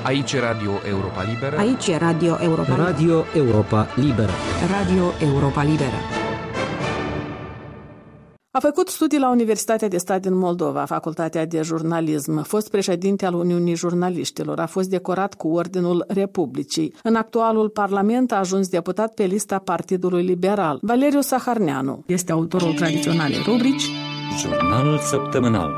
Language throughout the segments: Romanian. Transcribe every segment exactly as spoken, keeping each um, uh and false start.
Aici e Radio Europa Liberă. Aici e Radio Europa Liberă. Radio Europa Liberă. Radio Europa Liberă. A făcut studii la Universitatea de Stat din Moldova, Facultatea de Jurnalism, a fost președinte al Uniunii Jurnaliștilor, a fost decorat cu Ordinul Republicii. În actualul Parlament a ajuns deputat pe lista Partidului Liberal. Valeriu Saharneanu este autorul tradiționalei rubrici Jurnalul Săptămânal.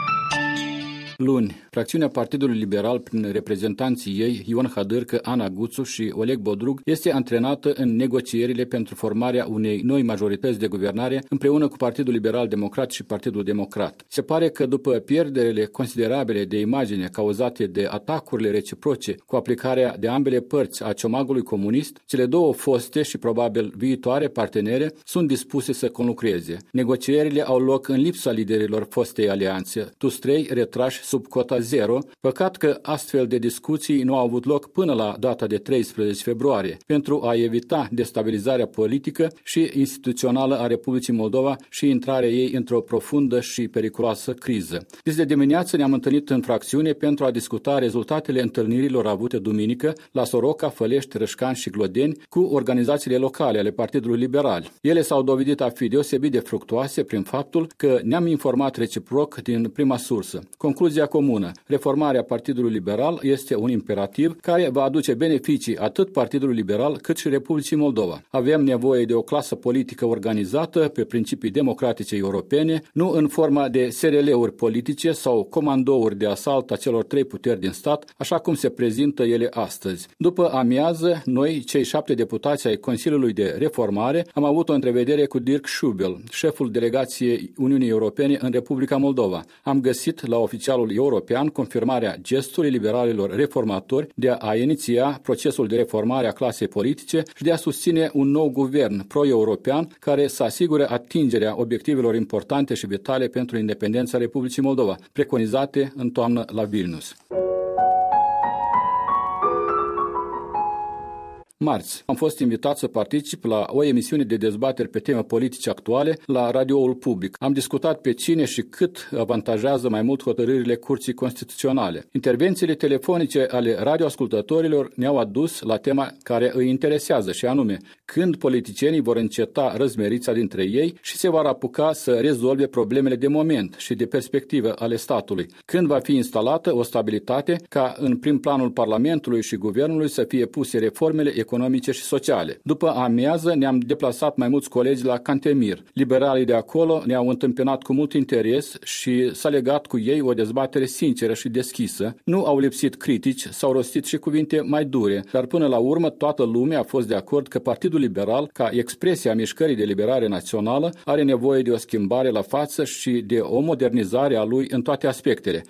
Luni, fracțiunea Partidului Liberal, prin reprezentanții ei, Ion Hadârcă, Ana Guțu și Oleg Bodrug, este antrenată în negocierile pentru formarea unei noi majorități de guvernare împreună cu Partidul Liberal Democrat și Partidul Democrat. Se pare că după pierderile considerabile de imagine cauzate de atacurile reciproce cu aplicarea de ambele părți a ciomagului comunist, cele două foste și probabil viitoare partenere sunt dispuse să conlucreze. Negocierile au loc în lipsa liderilor fostei alianțe, toți trei retrași sub cota zero, păcat că astfel de discuții nu au avut loc până la data de treisprezece februarie, pentru a evita destabilizarea politică și instituțională a Republicii Moldova și intrarea ei într-o profundă și periculoasă criză. Deci de dimineață ne-am întâlnit în fracțiune pentru a discuta rezultatele întâlnirilor avute duminică la Soroca, Fălești, Rășcan și Glodeni cu organizațiile locale ale Partidului Liberal. Ele s-au dovedit a fi deosebit de fructuoase prin faptul că ne-am informat reciproc din prima sursă. Concluzia comună: reformarea Partidului Liberal este un imperativ care va aduce beneficii atât Partidului Liberal cât și Republicii Moldova. Avem nevoie de o clasă politică organizată pe principii democratice europene, nu în forma de S R L-uri politice sau comandouri de asalt a celor trei puteri din stat, așa cum se prezintă ele astăzi. După amiază, noi, cei șapte deputați ai Consiliului de Reformare, am avut o întrevedere cu Dirk Schubel, șeful delegației Uniunii Europene în Republica Moldova. Am găsit la oficialul european confirmarea gestului liberalilor reformatori de a iniția procesul de reformare a clasei politice și de a susține un nou guvern pro-european care să asigure atingerea obiectivelor importante și vitale pentru independența Republicii Moldova, preconizate în toamnă la Vilnius. Marți, am fost invitat să particip la o emisiune de dezbateri pe teme politice actuale la radioul public. Am discutat pe cine și cât avantajează mai mult hotărârile Curții Constituționale. Intervențiile telefonice ale radioascultătorilor ne-au adus la tema care îi interesează, și anume când politicienii vor înceta răzmerița dintre ei și se vor apuca să rezolve problemele de moment și de perspectivă ale statului. Când va fi instalată o stabilitate ca în prim planul Parlamentului și Guvernului să fie puse reformele economice și sociale. După amiază ne-am deplasat mai mulți colegi la Cantemir. Liberalii de acolo ne-au întâmpinat cu mult interes și s-a legat cu ei o dezbatere sinceră și deschisă. Nu au lipsit critici, s-au rostit și cuvinte mai dure, dar până la urmă toată lumea a fost de acord că Partidul Liberal, ca expresia mișcării de liberare națională, are nevoie de o schimbare la față și de o modernizare a lui în toate aspectele.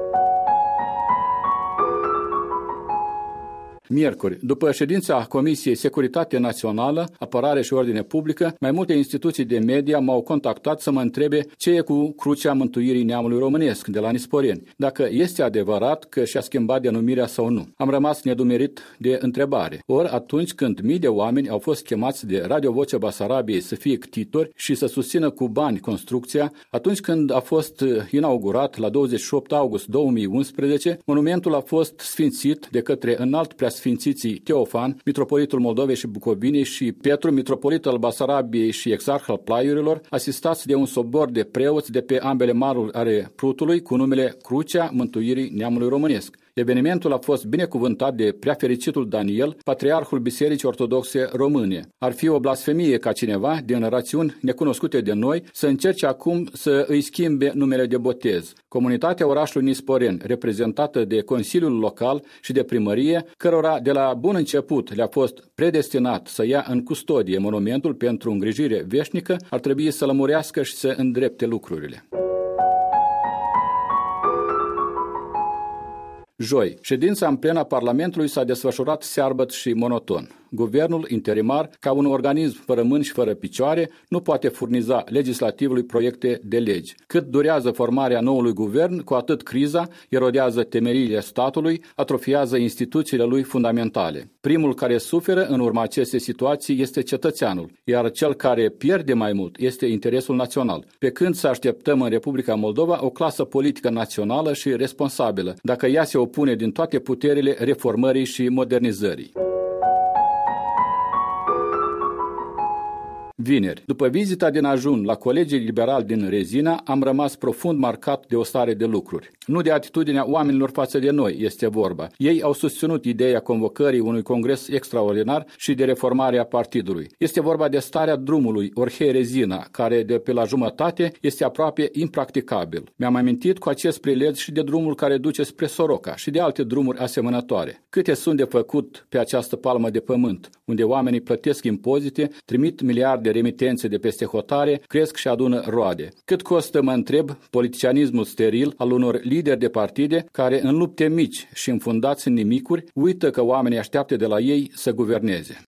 Miercuri, după ședința Comisiei Securitate Națională, Apărare și Ordine Publică, mai multe instituții de media m-au contactat să mă întrebe ce e cu Crucea Mântuirii Neamului Românesc de la Nisporeni, dacă este adevărat că și-a schimbat denumirea sau nu. Am rămas nedumerit de întrebare. Ori atunci când mii de oameni au fost chemați de Radio Vocea Basarabiei să fie ctitori și să susțină cu bani construcția, atunci când a fost inaugurat la douăzeci și opt august două mii unsprezece, monumentul a fost sfințit de către înalt preasfințiții Teofan, mitropolitul Moldovei și Bucovinei, și Petru, mitropolit al Basarabiei și exarh al Plaiurilor, asistați de un sobor de preoți de pe ambele maluri ale Prutului cu numele Crucea Mântuirii Neamului Românesc. Evenimentul a fost binecuvântat de preafericitul Daniel, patriarhul Bisericii Ortodoxe Române. Ar fi o blasfemie ca cineva, din rațiuni necunoscute de noi, să încerce acum să îi schimbe numele de botez. Comunitatea orașului Nisporeni, reprezentată de Consiliul Local și de Primărie, cărora de la bun început le-a fost predestinat să ia în custodie monumentul pentru îngrijire veșnică, ar trebui să lămurească și să îndrepte lucrurile. Joi, ședința în plena Parlamentului s-a desfășurat searbăt și monoton. Guvernul interimar, ca un organism fără mâini și fără picioare, nu poate furniza legislativului proiecte de legi. Cât durează formarea noului guvern, cu atât criza erodează temeliile statului, atrofiază instituțiile lui fundamentale. Primul care suferă în urma acestei situații este cetățeanul, iar cel care pierde mai mult este interesul național. Pe când să așteptăm în Republica Moldova o clasă politică națională și responsabilă, dacă ea se opune din toate puterile reformării și modernizării. Vineri, după vizita din ajun la colegii liberali din Rezina, am rămas profund marcat de o stare de lucruri. Nu de atitudinea oamenilor față de noi este vorba. Ei au susținut ideea convocării unui congres extraordinar și de reformarea partidului. Este vorba de starea drumului Orhei-Rezina, care de pe la jumătate este aproape impracticabil. Mi-am amintit cu acest prilej și de drumul care duce spre Soroca și de alte drumuri asemănătoare. Câte sunt de făcut pe această palmă de pământ, unde oamenii plătesc impozite, trimit miliarde de remitențe de peste hotare, cresc și adună roade. Cât costă, mă întreb, politicianismul steril al unor lideri de partide care în lupte mici și înfundați în nimicuri uită că oamenii așteaptă de la ei să guverneze.